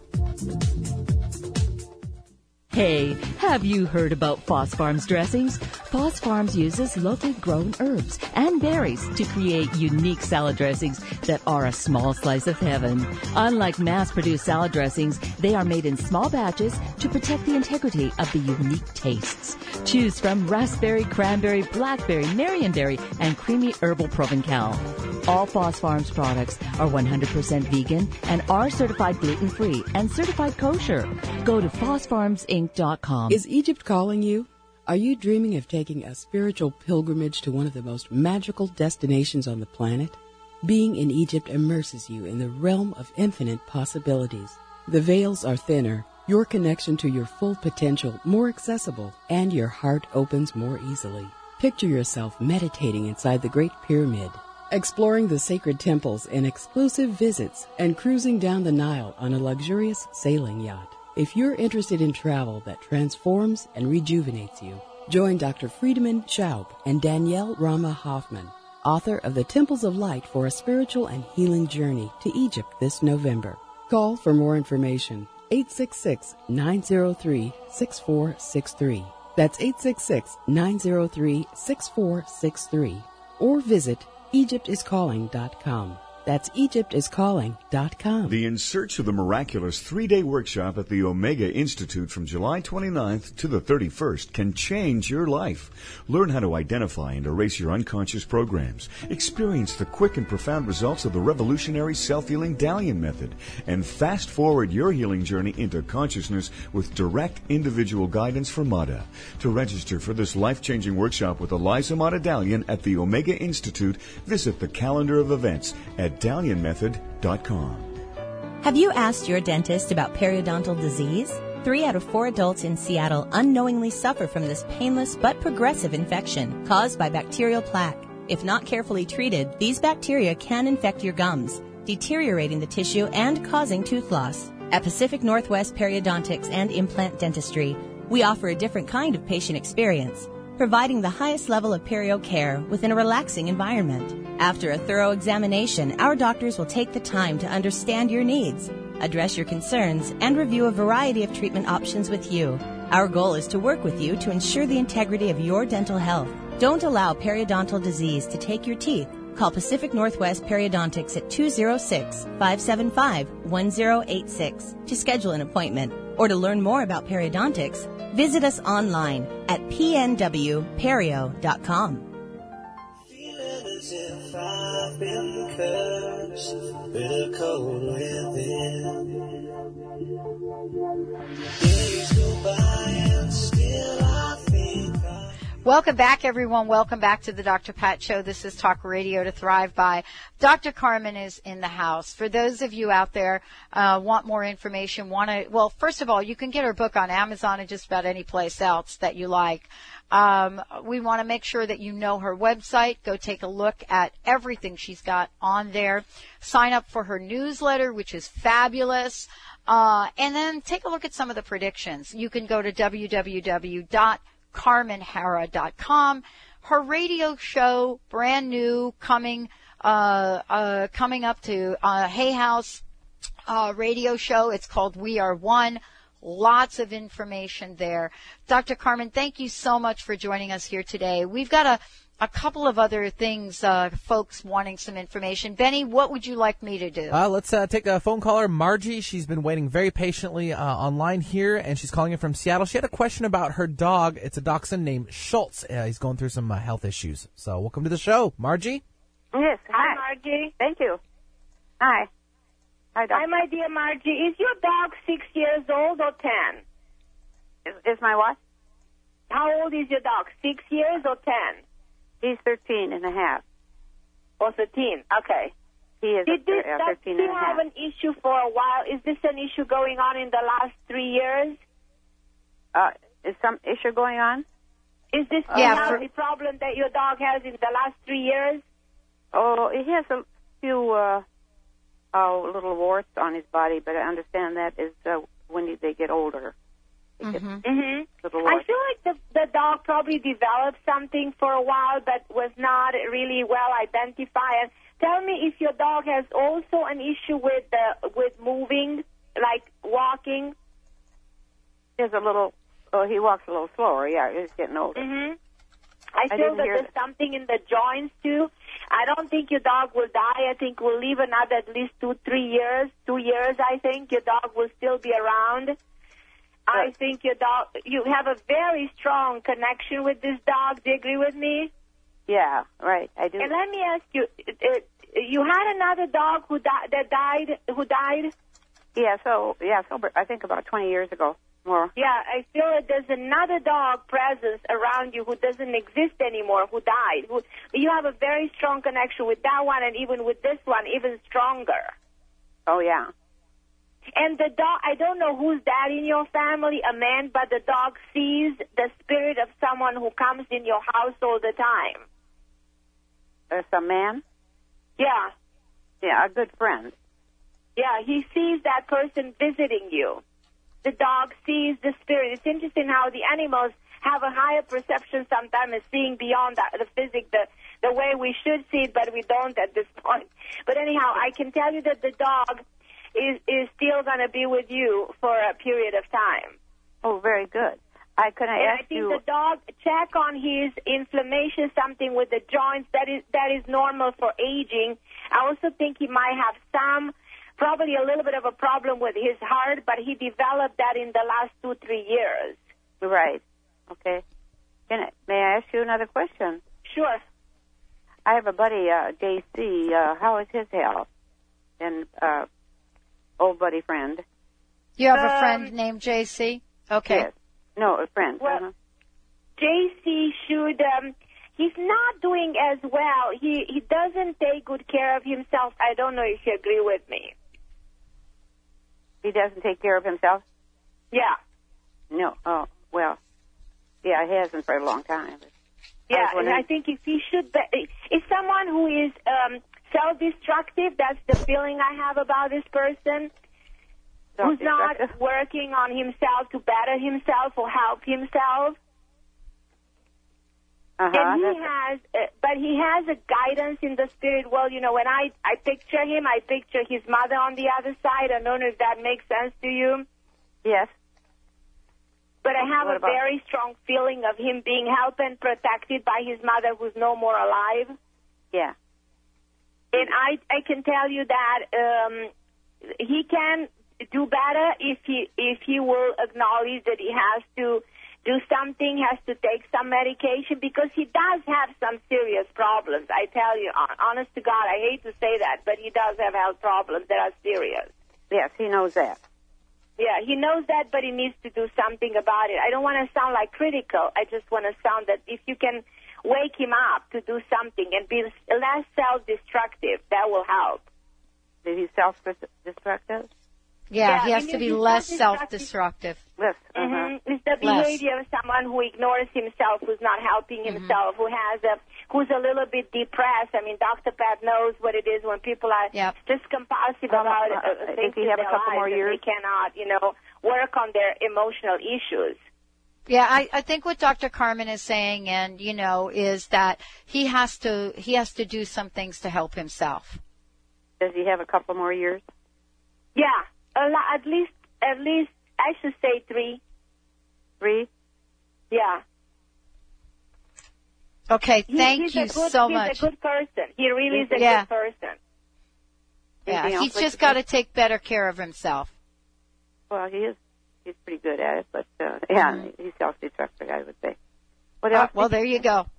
E: Hey, have you heard about Foss Farms dressings? Foss Farms uses locally grown herbs and berries to create unique salad dressings that are a small slice of heaven. Unlike mass-produced salad dressings, they are made in small batches to protect the integrity of the unique tastes. Choose from raspberry, cranberry, blackberry, marionberry, and creamy herbal Provencal. All Foss Farms products are one hundred percent vegan and are certified gluten-free and certified kosher. Go to foss farms inc dot com.
Q: Is Egypt calling you? Are you dreaming of taking a spiritual pilgrimage to one of the most magical destinations on the planet? Being in Egypt immerses you in the realm of infinite possibilities. The veils are thinner, your connection to your full potential more accessible, and your heart opens more easily. Picture yourself meditating inside the Great Pyramid, exploring the sacred temples in exclusive visits, and cruising down the Nile on a luxurious sailing yacht. If you're interested in travel that transforms and rejuvenates you, join Doctor Friedemann Schaub and Danielle Rama Hoffman, author of The Temples of Light for a Spiritual and Healing Journey to Egypt this November. Call for more information, eight six six, nine zero three, six four six three. That's eight six six, nine zero three, six four six three. Or visit egypt is calling dot com. That's Egypt is calling dot com.
R: The In Search of the Miraculous three-day workshop at the Omega Institute from July twenty-ninth to the thirty-first can change your life. Learn how to identify and erase your unconscious programs. Experience the quick and profound results of the revolutionary self-healing Dalian method. And fast-forward your healing journey into consciousness with direct individual guidance from Mada. To register for this life-changing workshop with Eliza Mada Dalian at the Omega Institute, visit the calendar of events at dalian method dot com.
N: Have you asked your dentist about periodontal disease? Three out of four adults in Seattle unknowingly suffer from this painless but progressive infection caused by bacterial plaque. If not carefully treated, these bacteria can infect your gums, deteriorating the tissue and causing tooth loss. At Pacific Northwest Periodontics and Implant Dentistry, we offer a different kind of patient experience, providing the highest level of perio care within a relaxing environment. After a thorough examination, our doctors will take the time to understand your needs, address your concerns, and review a variety of treatment options with you. Our goal is to work with you to ensure the integrity of your dental health. Don't allow periodontal disease to take your teeth. Call Pacific Northwest Periodontics at two oh six, five seven five, one oh eight six to schedule an appointment. Or to learn more about periodontics, visit us online at p n w perio dot com.
S: As if I've been cursed with a cold within. Days go by and still I think I...
B: Welcome back, everyone. Welcome back to the Doctor Pat Show. This is Talk Radio to Thrive By. Doctor Carmen is in the house. For those of you out there uh want more information, want to, well, first of all, you can get her book on Amazon and just about any place else that you like. Um, we want to make sure that you know her website. Go take a look at everything she's got on there. Sign up for her newsletter, which is fabulous. Uh, and then take a look at some of the predictions. You can go to w w w dot carmen harra dot com. Her radio show, brand new, coming, uh, uh, coming up to, uh, Hay House, uh, radio show. It's called We Are One. Lots of information there. Doctor Carmen, thank you so much for joining us here today. We've got a, a couple of other things, uh, folks wanting some information. Benny, what would you like me to do?
C: Uh, let's uh, take a phone caller. Margie, she's been waiting very patiently uh, online here, and she's calling in from Seattle. She had a question about her dog. It's a dachshund named Schultz. Uh, he's going through some uh, health issues. So welcome to the show, Margie.
T: Yes.
P: Hi, Margie.
T: Thank you. Hi. Hi, Doctor.
P: Hi, my dear Margie. Is your dog six years old or ten?
T: Is, is my what?
P: How old is your dog? Six years or ten?
T: He's thirteen and a half.
P: Or thirteen. Okay.
T: He is
P: Did this
T: a, a
P: dog
T: thirteen
P: still
T: and a half.
P: have an issue for a while? Is this an issue going on in the last three years?
T: Uh, is some issue going on?
P: Is this
T: Uh,
P: the
T: yeah,
P: healthy problem that your dog has in the last three years?
T: Oh, he has a few uh, oh, little warts on his body, but I understand that is uh, when they get older. They get
P: Mm-hmm.
T: little
P: I
T: warts.
P: feel like the, the dog probably developed something for a while but was not really well identified. And tell me if your dog has also an issue with the, with moving, like walking.
T: There's a little, oh, he walks a little slower, yeah, he's getting older.
P: Mm-hmm. I
T: I
P: feel
T: didn't
P: that
T: hear
P: there's
T: that.
P: something in the joints too. I don't think your dog will die. I think we'll live another at least two, three years. Two years, I think your dog will still be around. I think your dog, you have a very strong connection with this dog. Do you agree with me?
T: Yeah, right, I do.
P: And let me ask you, uh, you had another dog who di- that died, who died?
T: Yeah, so, yeah, so I think about twenty years ago, more.
P: Yeah, I feel that there's another dog presence around you who doesn't exist anymore, who died. Who, you have a very strong connection with that one, and even with this one, even stronger.
T: Oh, yeah.
P: And the dog, I don't know who's that in your family, a man, but the dog sees the spirit of someone who comes in your house all the time.
T: There's a man?
P: Yeah.
T: Yeah, a good friend.
P: Yeah, he sees that person visiting you. The dog sees the spirit. It's interesting how the animals have a higher perception sometimes of seeing beyond the, the physics, the, the way we should see it, but we don't at this point. But anyhow, I can tell you that the dog is, is still going to be with you for a period of time.
T: Oh, very good. I can I
D: and
T: ask
D: I think
T: you?
D: the dog, check on his inflammation, something with the joints. That is that is normal for aging. I also think he might have some, probably a little bit of a problem with his heart, but he developed that in the last two, three years.
T: Right. Okay. Can I, may I ask you another question?
D: Sure.
T: I have a buddy, uh, J C. Uh, how is his health? And uh, old buddy friend.
B: You have a
D: Um,
B: friend named J C? Okay.
T: Yes. No, a friend.
D: Well,
T: uh-huh.
D: J C should, um, he's not doing as well. He he doesn't take good care of himself. I don't know if you agree with me.
T: He doesn't take care of himself?
D: Yeah.
T: No. Oh, well, yeah, he hasn't for a long time. But
D: Yeah,
T: I was
D: and
T: wondering-
D: I think if he should, be, is someone who is um, self-destructive. That's the feeling I have about this person. Who's not
T: Self-destructive?
D: working on himself to better himself or help himself.
T: Uh-huh,
D: And he
T: that's-
D: has, uh, but he has a guidance in the spirit. Well, you know, when I, I picture him, I picture his mother on the other side. I don't know if that makes sense to you.
T: Yes.
D: But I have
T: What
D: a
T: about-
D: very strong feeling of him being helped and protected by his mother who's no more alive.
T: Yeah.
D: And I, I can tell you that um, he can do better if he if he will acknowledge that he has to do something, has to take some medication, because he does have some serious problems. I tell you, hon- honest to God, I hate to say that, but he does have health problems that are serious.
T: Yes, he knows that.
D: Yeah, he knows that, but he needs to do something about it. I don't want to sound like critical. I just want to sound that if you can wake him up to do something and be less self-destructive, that will help.
T: Is he self-destructive?
B: Yeah,
D: Yeah,
B: he has
D: I mean,
B: to be
D: he's
B: less
D: self-destructive.
B: self-destructive.
T: Yes.
D: Mm-hmm. It's the
B: Less.
D: behavior of someone who ignores himself, who's not helping himself, who has a, who's a little bit depressed. I mean, Doctor Pat knows what it is when people are
B: Yep.
D: just compulsive
T: Um,
D: about
T: uh,
D: uh,
T: if
D: things
T: he
D: in
T: have a
D: their
T: couple
D: lives
T: more
D: and
T: years?
D: they cannot, you know, work on their emotional issues.
B: Yeah, I, I think what Doctor Carmen is saying, and you know, is that he has to he has to do some things to help himself.
T: Does he have a couple more years?
D: Yeah, a lot, at least, at least, I should say three.
T: Three?
D: Yeah.
B: Okay,
D: He-
B: thank
D: he's
B: you
D: a good,
B: so
D: he's
B: much.
D: a good person. He really is a
B: Yeah.
D: good person.
B: Yeah,
T: Anything
B: he's
T: else
B: just
T: like
B: got to take better care of himself.
T: Well, he is. He's pretty good at it, but uh, yeah,
B: Mm-hmm.
T: he's self-destructive, I would say. What
B: Uh,
T: else?
B: well, there you go.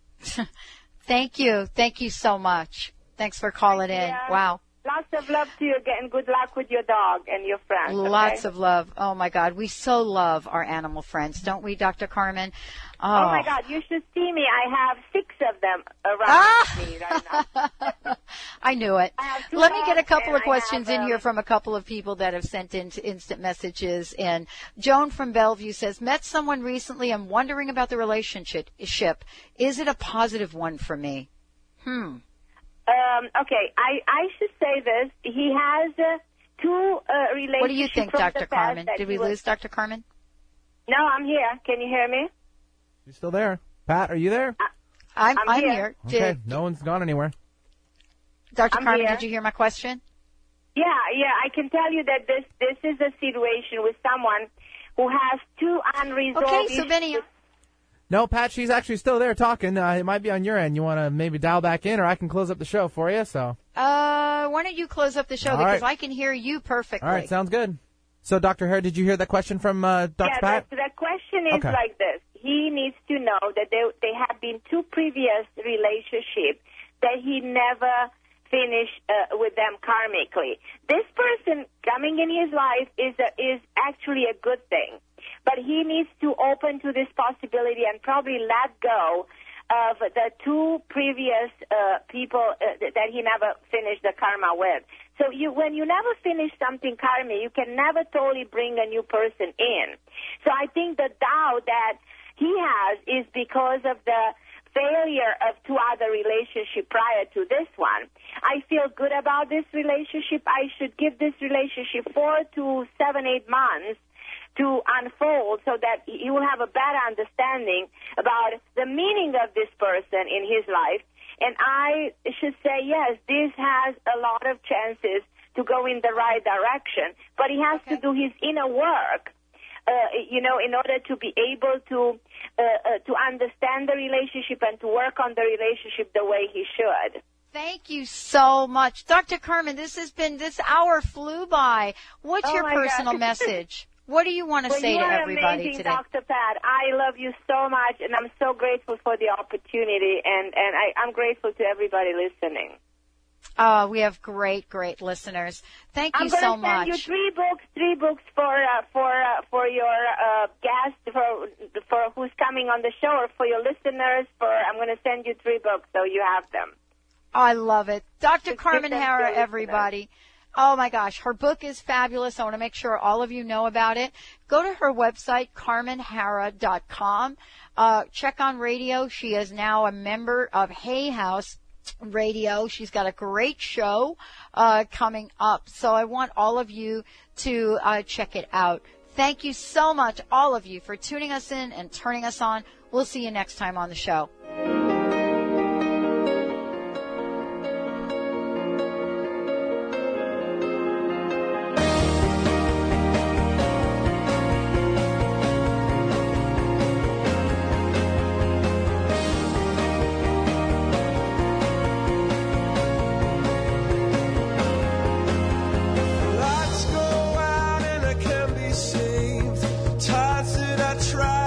B: Thank you. Thank you so much. Thanks for calling in.
D: Yeah.
B: Wow.
D: Lots of love to you again. Good luck with your dog and your friends.
B: Lots
D: okay?
B: of love. Oh my God. We so love our animal friends, don't we, Doctor Carmen?
D: Oh. my God, you should see me. I have six of them around
B: Ah!
D: me right now.
B: I knew it.
D: I have two
B: Let me get a
D: dogs
B: couple
D: and
B: of
D: I
B: questions
D: have,
B: in
D: um,
B: here from a couple of people that have sent in instant messages. And Joan from Bellevue says, met someone recently. I'm wondering about the relationship. Is it a positive one for me? Hmm.
D: Um, okay, I, I should say this. He has uh, two uh, relationships.
B: What do you think,
D: from
B: Doctor
D: the past
B: Carmen?
D: that
B: Did
D: he
B: we
D: was-
B: lose Doctor Carmen?
D: No, I'm here. Can you hear me?
C: You still there? Pat, are you there?
B: I'm,
D: I'm
B: I'm
D: here.
B: here.
C: Okay,
B: Did,
C: no one's gone anywhere.
B: Doctor
D: I'm
B: Carmen,
D: here.
B: did you hear my question?
D: Yeah, yeah. I can tell you that this this is a situation with someone who has two unresolved
B: Okay, so
D: issues.
B: Benny,
C: No, Pat, she's actually still there talking. Uh, it might be on your end. You want to maybe dial back in, or I can close up the show for you. So,
B: uh, why don't you close up the show
C: All
B: because
C: right.
B: I can hear you perfectly.
C: all right, sounds good. So, Doctor Hare, did you hear that question from uh, Doctor
D: Yeah,
C: Pat?
D: the, the question is
C: Okay.
D: like this. He needs to know that there, there have been two previous relationships that he never finished uh, with them karmically. This person coming in his life is a, is actually a good thing, but he needs to open to this possibility and probably let go of the two previous uh, people uh, that he never finished the karma with. So you, when you never finish something karma, you can never totally bring a new person in. So I think the doubt that he has is because of the failure of two other relationships prior to this one. I feel good about this relationship. I should give this relationship four to seven, eight months to unfold so that he will have a better understanding about the meaning of this person in his life. And I should say, yes, this has a lot of chances to go in the right direction, but he has to do his inner work uh, you know, in order to be able to uh, uh, to understand the relationship and to work on the relationship the way he should.
B: Thank you so much. Doctor Carmen, this has been, this hour flew by. What's
D: Oh,
B: your
D: my
B: personal
D: God.
B: message? What do you want to
D: Well,
B: say
D: you
B: to
D: are
B: everybody
D: amazing,
B: today?
D: Doctor Pat. I love you so much, and I'm so grateful for the opportunity, and, and I, I'm grateful to everybody listening.
B: Oh, we have great, great listeners. Thank you
D: I'm
B: so
D: going to
B: much.
D: send you three books, three books for uh, for uh, for your uh, guest, for for who's coming on the show, or for your listeners. For I'm going to send you three books, so you have them.
B: I love it. Doctor
D: Just
B: Carmen
D: give them to
B: Harra,
D: your listeners.
B: everybody. Oh, my gosh. Her book is fabulous. I want to make sure all of you know about it. Go to her website, carmen harra dot com. Uh, check on radio. She is now a member of Hay House Radio. She's got a great show uh, coming up. So I want all of you to uh, check it out. Thank you so much, all of you, for tuning us in and turning us on. We'll see you next time on the show.
S: Lights go out and I can't be saved. Tides that I try